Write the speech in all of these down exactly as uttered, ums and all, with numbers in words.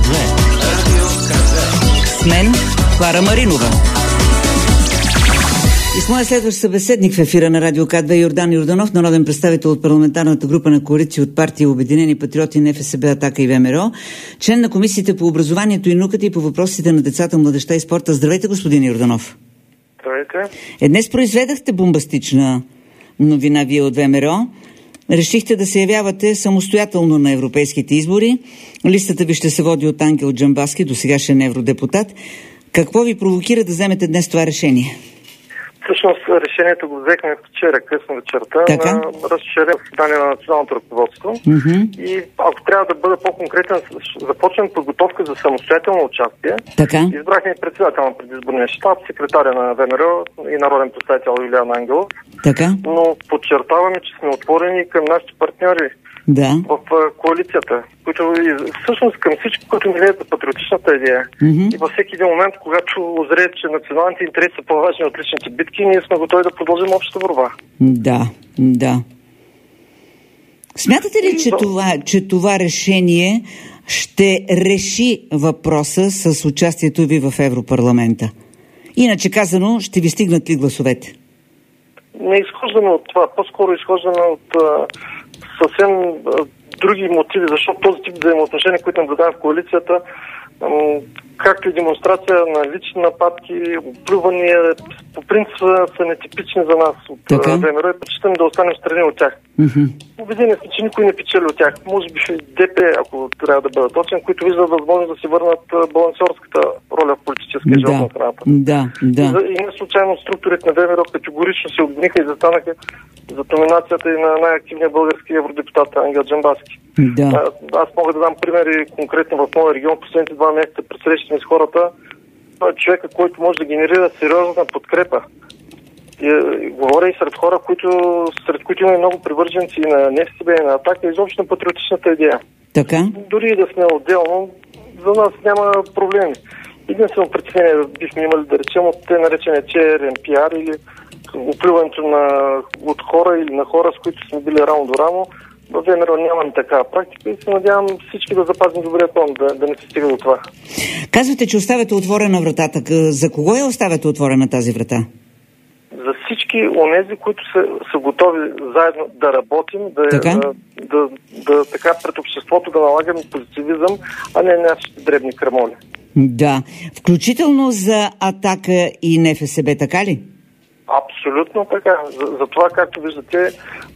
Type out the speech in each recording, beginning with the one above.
две. Радио К две. С мен Клара Маринова. И с моя следващ събеседник в ефира на Радио К две Йордан Йорданов, народен представител от парламентарната група на коалиция от партии Обединени патриоти, НФСБ, Атака и ВМРО, член на Комисията по образованието и науката и по въпросите на децата, младежта и спорта. Здравейте, господин Йорданов. Здравейте. Е, днес произведахте бомбастична новина вие от ВМРО. Решихте да се явявате самостоятелно на европейските избори. Листата ви ще се води от Ангел Джамбазки, досегашен евродепутат. Какво ви провокира да вземете днес това решение? Всъщност решението го взехме вчера, късно вечерта, така? на разширено състояние на националното ръководство. Mm-hmm. И ако трябва да бъда по-конкретен, започвам подготовка за самостоятелно участие. Така? Избрахме председател на предизборния щаб, секретаря на ВМРО и народен представител Юлиан Ангелов. Така? Но подчертаваме, че сме отворени към нашите партньори. Да. В коалицията, които всъщност към всички, които милеят за патриотичната идея. Mm-hmm. И във всеки един момент, когато озреят, че националните интереси са по-важни от личните битки, ние сме готови да продължим общата борба. Да, да. Смятате ли, че, да. това, че това решение ще реши въпроса с участието ви в Европарламента? Иначе казано, ще ви стигнат ли гласовете? Не изхождаме от това, по-скоро изхождаме от а, съвсем а, други мотиви, защото този тип взаимоотношения, които наблюдаваме в коалицията, а, както и демонстрация на лични нападки, оплювания, по принцип са нетипични за нас от ВМРО и предпочитаме да останем страни от тях. Mm-hmm. Убедени сме, че никой не печели от тях. Може би ДП, ако трябва да бъда точен, които виждат възможност да си върнат балансьорската роля в политическия да, живот на страната. Да, да. И, и не случайно структурите на ВМРО категорично се обединиха и застанаха за номинацията и на най-активния български евродепутат Ангел Джамбазки. Да. А, аз мога да дам примери конкретно в моя регион. Последните два месеца пред срещите с хората, той е човека, който може да генерира сериозна подкрепа. И, и говоря и сред хора, които, сред които има много привърженици на НФСБ и на Атака, изобщо на патриотичната идея. Така? Дори и да сме отделно, за нас няма проблеми. Единствено притеснение бихме имали да речем от те наречения ЧР, НПР или оплюването на, от хора или на хора, с които сме били рамо до рамо. В ВМРО нямаме такава практика и се надявам всички да запазим добрия тон, да, да не се стига до това. Казвате, че оставяте отворена вратата. За кого я оставяте отворена тази врата? За всички онези, които са, са готови заедно да работим, да, така? да, да, да така пред обществото да налагаме позитивизъм, а не нашите дребни крамоли. Да. Включително за Атака и НФСБ, така ли? Абсолютно така. За, за това, както виждате, е,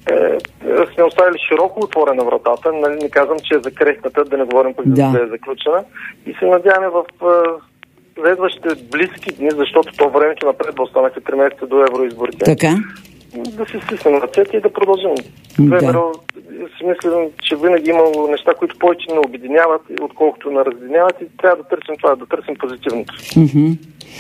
сме оставили широко отворена вратата. Нали, не казвам, че е закрехната, да не говорим пък да. да е заключена. И се надяваме в е, следващите близки дни, защото то времето напред останаха три месеца до евроизборите. Така? Да се стиснем ръцете и да продължим. Да. ВМРО си мислим, че винаги имало неща, които повече не обединяват, отколкото не разединяват и трябва да търсим това, да търсим позитивното. Mm-hmm.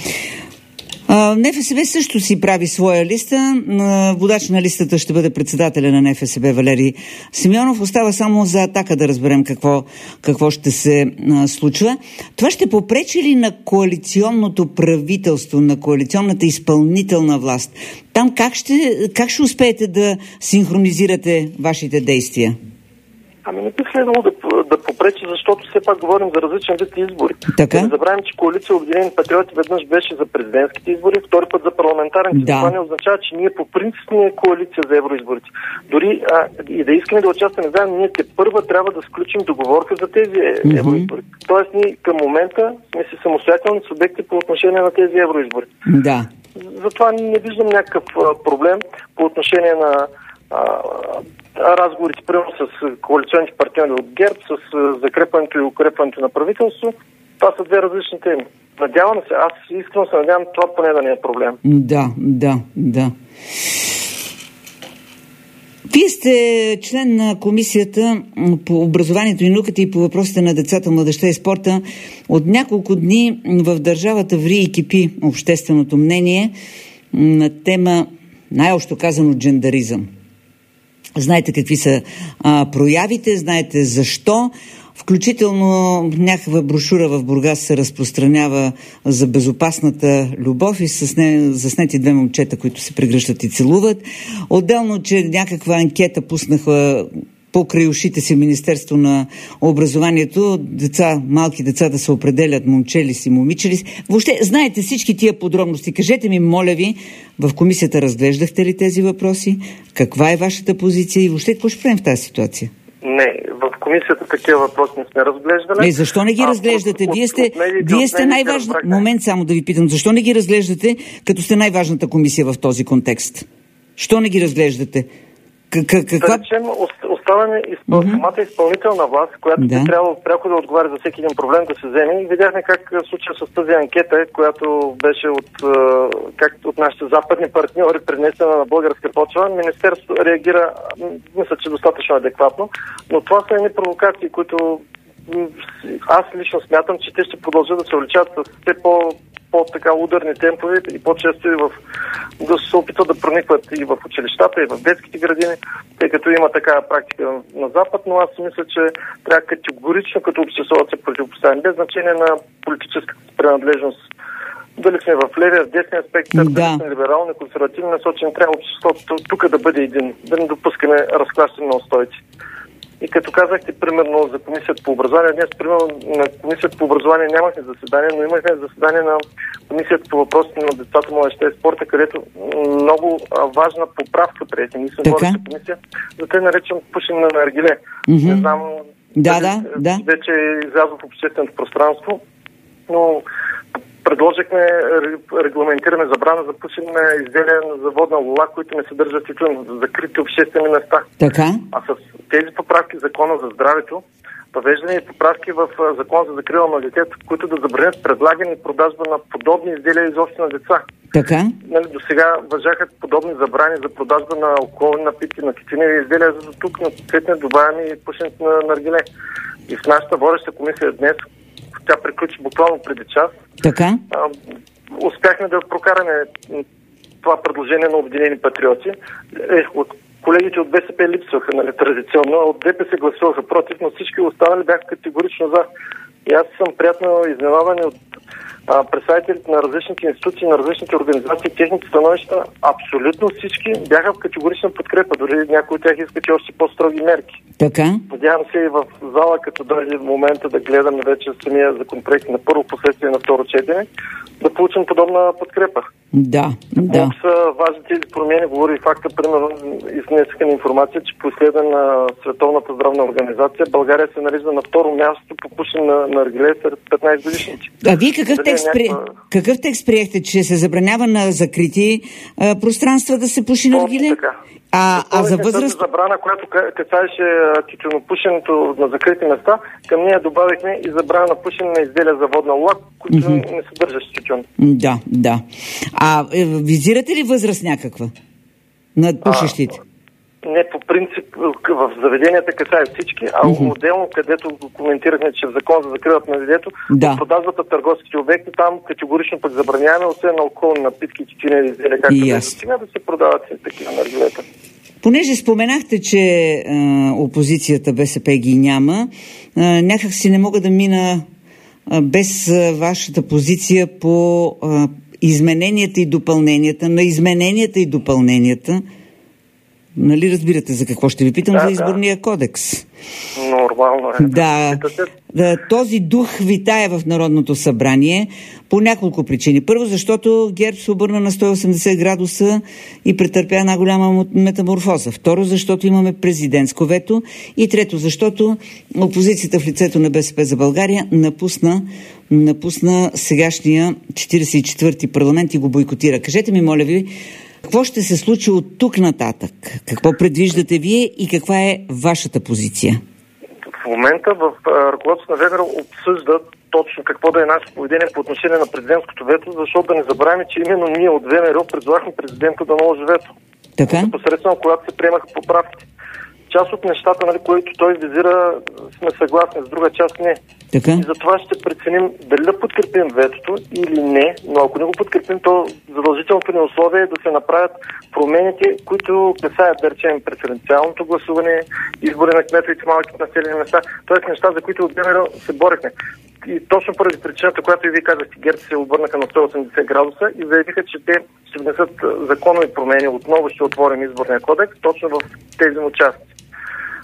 НФСБ също си прави своя листа. Водач на листата ще бъде председателя на НФСБ Валери Симеонов. Остава само за Атака да разберем какво, какво ще се а, случва. Това ще попречи ли на коалиционното правителство, на коалиционната изпълнителна власт? Там как ще, как ще успеете да синхронизирате вашите действия? Ами не би следвало да, да попречи, защото все пак говорим за различен вид избори. Така? Да не забравим, че коалиция Обединени патриоти веднъж беше за президентските избори, втори път за парламентарните. Да. Това не означава, че ние по принцип сме коалиция за евроизборите. Дори а, и да искаме да участваме заедно, ние те първа трябва да сключим договорка за тези mm-hmm. евроизбори. Тоест ние към момента сме си самостоятелни субекти по отношение на тези евроизбори. Да. Затова не виждам някакъв а, проблем по отношение на а, разговорите, примерно с коалиционните партньори от ГЕРБ, с закрепването и укрепването на правителство. Това са две различни теми. Надявам се, аз искрено се надявам това поне да не е проблем. Да, да, да. Вие сте член на Комисията по образованието и науката и по въпросите на децата, младежта и спорта. От няколко дни в държавата ври и кипи общественото мнение на тема, най-общо казано, джендаризъм. Знаете какви са а, проявите, знаете защо. Включително някаква брошура в Бургас се разпространява за безопасната любов и с не, заснети две момчета, които се прегръщат и целуват. Отделно, че някаква анкета пуснаха покрай ушите си в Министерство на образованието, деца, малки деца да се определят момчели си, момичели си. Въобще, знаете всички тия подробности. Кажете ми, моля ви, в комисията разглеждахте ли тези въпроси? Каква е вашата позиция и въобще какво ще правим в тази ситуация? Не, в комисията такива въпроси не сме разглеждали. Не, защо не ги а, разглеждате? От, вие сте, от, от вие сте най-важна... Момент само да ви питам. Защо не ги разглеждате, като сте най-важната комисия в този контекст? Що не ги разглеждате? Да речем, оставаме изпъл... mm-hmm. самата изпълнителна власт, която да. би трябвало пряко да отговаря за всеки един проблем да се вземе. И видяхме как случва с тази анкета, която беше от, как, от нашите западни партньори преднесена на българска почва. Министерството реагира, мисля, че достатъчно адекватно, но това са едни провокации, които аз лично смятам, че те ще продължат да се увеличават с все по по-така ударни темпове и по-често и в, да се опитват да проникват и в училищата, и в детските градини, тъй като има такава практика на Запад, но аз мисля, че трябва категорично като общество да се противопоставим, без значение на политическата принадлежност. Дали сме в левия, в десния спектър, да. дали сме либерални, консервативни насочени, трябва обществото тук да бъде един, да не допускаме разклащане на устоите. И като казахте, примерно, за комисията по образование, днес, примерно, на комисията по образование нямахме заседание, но имахме заседание на комисията по въпросите на децата, младежта и спорта, където много важна поправка приети. Ние сме водеща комисия, за те наречем пушене на наргиле. Mm-hmm. Не знам, да, да, да. вече е излязло в общественото пространство, но предложихме, регламентираме забрана за пушене на изделия за водна лула, които не съдържат тютюн, за закрити обществени места. Така. А с тези поправки в Закона за здравето, въвеждане и поправки в Закон за закрила на детето, които да забранят предлагане и продажба на подобни изделия изобщо на деца. Така. Нали, до сега въжаха подобни забрани за продажба на алкохолни напитки, на тютюневи изделия, за тук на цветне добавяме и пушенето на наргиле. И в нашата водеща комисия днес, тя приключи буквално преди час. Така. А, успяхме да прокараме това предложение на Обединени патриоти. Е, от колегите от БСП липсваха, нали, традиционно, от ДПС гласуваха против, но всички останали бяха категорично за. И аз съм приятно изненадан от а, представителите на различните институции, на различните организации, техните становища, абсолютно всички бяха в категорична подкрепа. Дори някои от тях искат още по-строги мерки. Така. Надявам се и в зала, като дойде момента да гледаме вече самия законопроект на първо, последствие на второ четене, да получим подобна подкрепа. Да, да. Много са важни тези промени, говори и факта, примерно, изнесаха на информация, че по изследване на Световната здравна организация България се нарежда на второ място по пушене на наргиле сред петнайсет годишници. А вие какъв текст, някаква... при... какъв текст приехте, че се забранява на закрити а, пространства да се пуши наргиле? Така. А, а за възраст... забрана, която касаеше тютюнопушенето на закрити места, към нея добавихме и забрана на пушене на изделия за водна лула, които mm-hmm. не съдържат тютюн. Да, да. А е, визирате ли възраст някаква на пушещите? А, не, по принцип в заведенията касае всички, а mm-hmm. отделно, където коментирахме, че в Закон за закрилата на детето, да. продажбата в търговските обекти, там категорично пък забраняваме, освен алкохолни напитки и тютюневи изделия, както да сега да се продават такива наргилета. Понеже споменахте, че а, опозицията БСП ги няма, а, някак си не мога да мина а, без а, вашата позиция по а, измененията и допълненията, на измененията и допълненията. Нали разбирате за какво ще ви питам? Да, за изборния да. кодекс. Нормално е. Да, да, този дух витае в Народното събрание по няколко причини. Първо, защото ГЕРБ се обърна на сто и осемдесет градуса и претърпя една голяма метаморфоза. Второ, защото имаме президентско вето. И трето, защото опозицията в лицето на БСП за България напусна, напусна сегашния четиридесет и четвърти парламент и го бойкотира. Кажете ми, моля ви, какво ще се случи от тук нататък? Какво предвиждате вие и каква е вашата позиция? В момента в ръководството на ВМРО обсъждат точно какво да е нашето поведение по отношение на президентското вето, защото да не забравяме, че именно ние от ВМРО предлагахме президента да наложи вето. Така? Непосредствено, когато се приемаха поправки. Част от нещата, нали, които той визира, сме съгласни, с друга част не. Така? И затова ще преценим дали да подкрепим ветото или не, но ако не го подкрепим, то задължителното ни условие е да се направят промените, които касаят, да речем, преференциалното гласуване, избори на кметовете в малките населени места, т.е. неща, за които от ВМРО се борехме. И точно поради причината, която и вие казахте, ГЕРБ се обърнаха на сто и осемдесет градуса и заявиха, че те ще внесат законови промени, отново ще отворим изборния кодекс, точно в тези му части.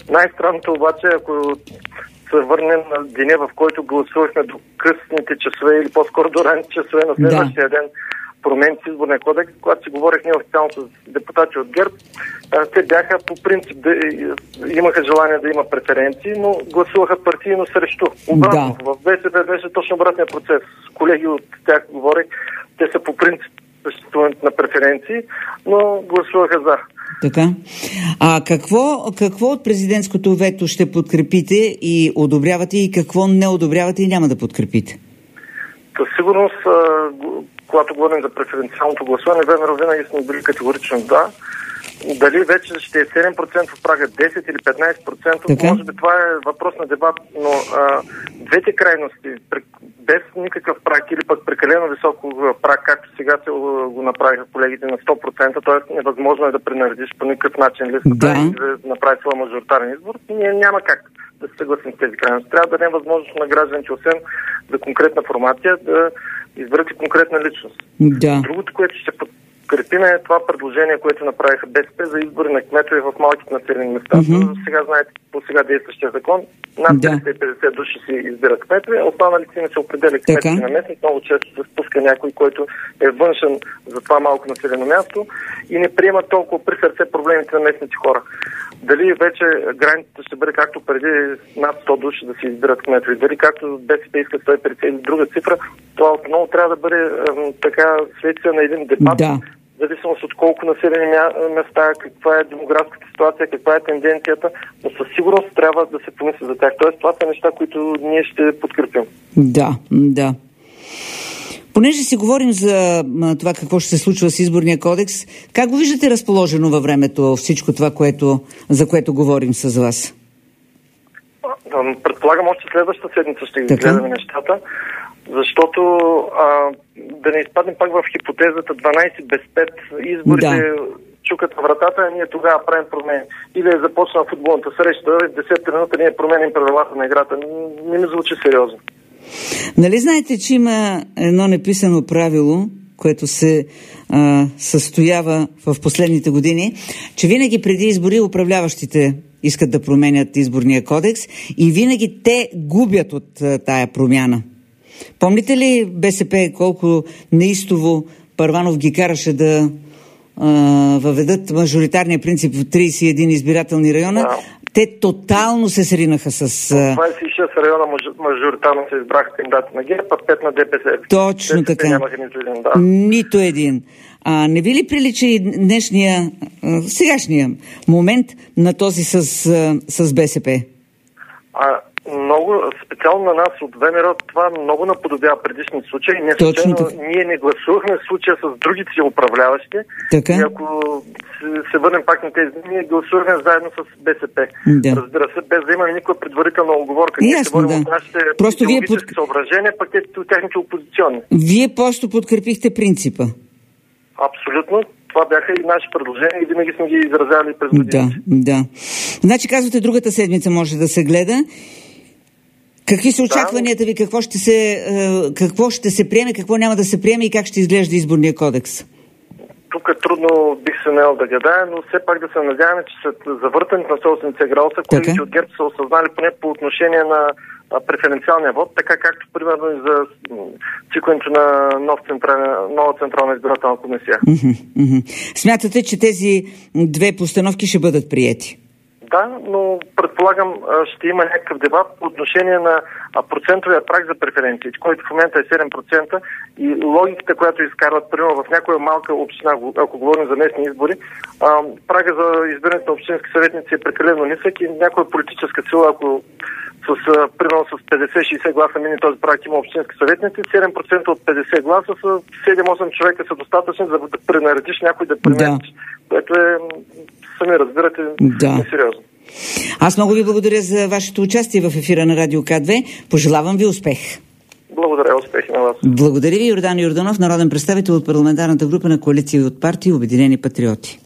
Най-странното обаче, ако се върнем на деня, в който гласувахме до късните часове или по-скоро до ранните часове на следващия да. ден промени в изборния кодекс, когато си говорих неофициално с депутати от ГЕРБ, те бяха по принцип, да, имаха желание да има преференции, но гласуваха партийно срещу. Обратно, да. В БСП беше точно обратния процес. Колеги от тях говорих, те са по принцип съществуването на преференции, но гласуваха за. Така. А какво, какво от президентското вето ще подкрепите и одобрявате и какво не одобрявате и няма да подкрепите? Със сигурност, когато говорим за преференциалното гласуване, ВМРО винаги сме били категорично да. Дали вече ще е седем процента в прага, десет или петнайсет процента, така? Може би това е въпрос на дебат, но а, двете крайности, без никакъв праг или пък прекалено високо праг, както сега се го направиха колегите на сто процента, т.е. невъзможно е да пренаредиш по никакъв начин листата да. и да направи своя мажоритарен избор, ние няма как да се съгласим с тези крайности. Трябва да дадем възможност на гражданите, освен за конкретна формация, да изберат и конкретна личност. Да. Другото, което ще подкрепим е това предложение, което направиха БСП за избори на кметове в малките населени места. Mm-hmm. Сега знаете, по сега действащия закон, над триста и петдесет души си избират кметове, останалите не се определя кметове на местни. Много често се спуска някой, който е външен за това малко населено място и не приема толкова при сърце проблемите на местните хора. Дали вече границата ще бъде както преди над сто души да се избират кметове, дали както БСП иска сто и петдесет или друга цифра, това отново трябва да бъде е, така следствие на един дебат. Да. Зависимост от колко населени места, каква е демографската ситуация, каква е тенденцията, но със сигурност трябва да се помисли за тях. Тоест, това са неща, които ние ще подкрепим. Да, да. Понеже си говорим за това какво ще се случва с изборния кодекс, как го виждате разположено във времето всичко това, което, за което говорим с вас? Предполагам, още следващата седмица ще ги гледаме нещата, защото а, да не изпаднем пак в хипотезата дванайсет без пет, изборите да. чукат на вратата, а ние тогава правим промени. Или е започна футболната среща, в десета минута ние променим правилата на играта. Не ми звучи сериозно. Нали знаете, че има едно неписано правило, което се а, състоява в последните години, че винаги преди избори управляващите искат да променят изборния кодекс и винаги те губят от а, тая промяна. Помните ли БСП колко неистово Първанов ги караше да а, въведат мажоритарния принцип в трийсет и един избирателни района? Да. Те тотално се сринаха с... двайсет и шест района мажоритарно се избраха кандидати на ГЕРБ, а пет на ДПС. Точно ДПС така. Нямаха нито един, да. Нито един. А не ви ли прилича и днешния, сегашния момент на този с, с БСП? А, много, специално на нас от ВМРО, това много наподобява предишни случаи. Не случайно, ние не гласувахме в случая с другите си управляващи. Така? И ако се, се върнем пак на тези, ние гласувахме заедно с БСП. Да. Разбира се, без да имаме никаква предварителна оговорка. Ние Ясно, се върнем да. от нашите просто идеологически вие под... съображения, пък те от техните опозиционни. Вие просто подкрепихте принципа. Абсолютно. Това бяха и наши предложения и винаги сме ги изразявали през годините. Да, да. Значи казвате, другата седмица може да се гледа. Какви са очакванията ви? Какво ще се, какво ще се приеме, какво няма да се приеме и как ще изглежда изборния кодекс? Тук е трудно бих се наел да гадая, но все пак да се надяваме, че след завъртането на сто и осемдесет градуса, колегите от ГЕРБ са осъзнали поне по отношение на преференциалния вод, така както примерно и за цикването на нов централен, нова централна избирателна комисия. Mm-hmm, mm-hmm. Смятате, че тези две постановки ще бъдат приети? Да, но предполагам ще има някакъв дебат по отношение на процентовия праг за преференциите, който в момента е седем процента и логиката, която изкарват, примерно в някоя малка община, ако говорим за местни избори, прага за избирането на общински съветници е прекалено нисък и някоя политическа сила, ако с, примерно с петдесет-шейсет гласа мине този праг има общински съветници, седем процента от петдесет гласа са седем-осем човека са достатъчни, за да пренаредиш някой да преместиш, да. Което е, сами разбирате, да. Несериозно. Аз много ви благодаря за вашето участие в ефира на Радио К две. Пожелавам ви успех. Благодаря, успехи на вас. Благодаря ви, Йордан Йорданов, народен представител от парламентарната група на коалиция от партии Обединени патриоти.